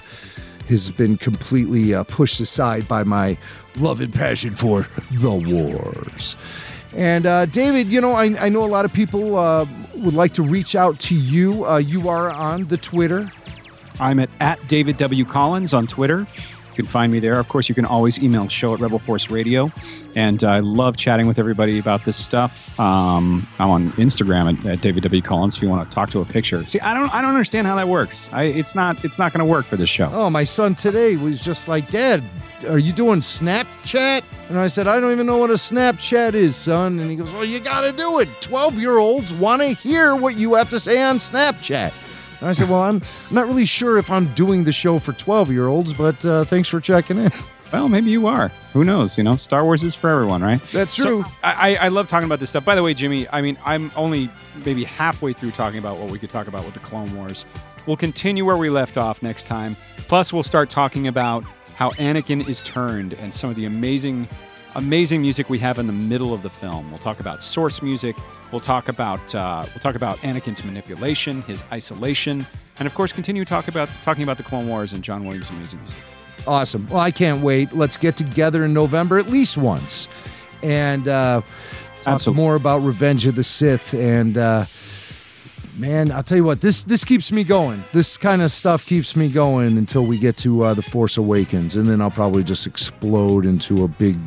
has been completely pushed aside by my love and passion for the wars. And David, I know a lot of people would like to reach out to you. You are on the Twitter. I'm at David W. Collins on Twitter. You can find me there. Of course, you can always email show at Rebel Force Radio. And I love chatting with everybody about this stuff. I'm on Instagram at David W. Collins if you want to talk to a picture. See, I don't understand how that works. It's not going to work for this show. Oh, my son today was just like, Dad, are you doing Snapchat? And I said, I don't even know what a Snapchat is, son. And he goes, well, you got to do it. 12-year-olds want to hear what you have to say on Snapchat. And I said, well, I'm not really sure if I'm doing the show for 12-year-olds, but thanks for checking in. Well, maybe you are. Who knows? Star Wars is for everyone, right? That's true. So, I love talking about this stuff. By the way, Jimmy, I'm only maybe halfway through talking about what we could talk about with the Clone Wars. We'll continue where we left off next time. Plus, we'll start talking about how Anakin is turned and some of the amazing music we have in the middle of the film. We'll talk about source music. We'll talk about Anakin's manipulation, his isolation, and of course, continue talking about the Clone Wars and John Williams' amazing music. Awesome. Well, I can't wait. Let's get together in November at least once and talk more about Revenge of the Sith. And man, I'll tell you what, this keeps me going. This kind of stuff keeps me going until we get to The Force Awakens, and then I'll probably just explode into a big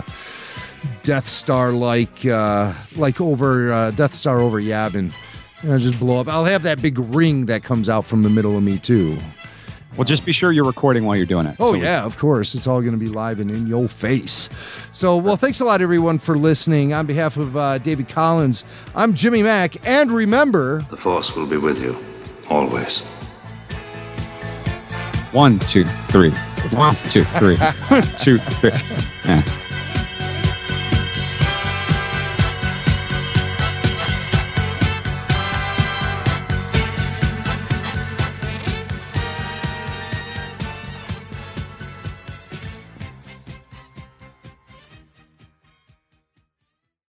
Death Star like over Death Star over Yavin. Just blow up. I'll have that big ring that comes out from the middle of me too. Well, just be sure you're recording while you're doing it. Oh, yeah, of course. It's all going to be live and in your face. So, well, thanks a lot, everyone, for listening. On behalf of David Collins, I'm Jimmy Mack. And remember... The Force will be with you, always. 1, 2, 3. 1, 2, 3. 1, 2, 3. Yeah.